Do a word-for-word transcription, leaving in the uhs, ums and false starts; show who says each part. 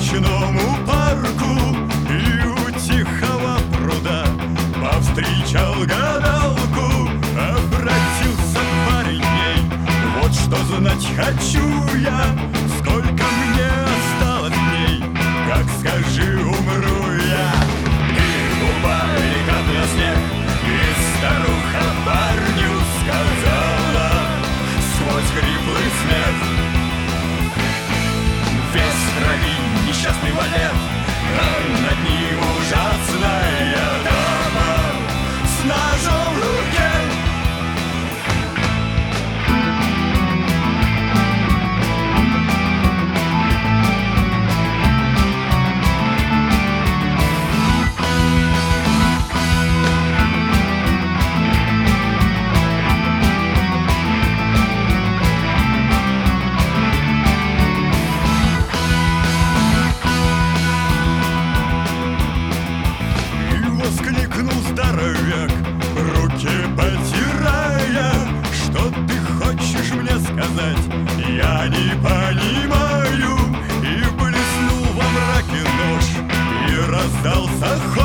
Speaker 1: ночному парку и у тихого пруда повстречал гадалку. Обратился парень к ней: вот что знать хочу я, сколько мне осталось дней, как скажи, умру я. И упали капля снег, и старуха парню сказала сквозь хриплый смех: весь в крови несчастный валет, а над ним ужасная дама с ножом в руке. Воскликнул здоровяк, руки потирая: что ты хочешь мне сказать, я не понимаю. И блеснул во мраке нож, и раздался хор.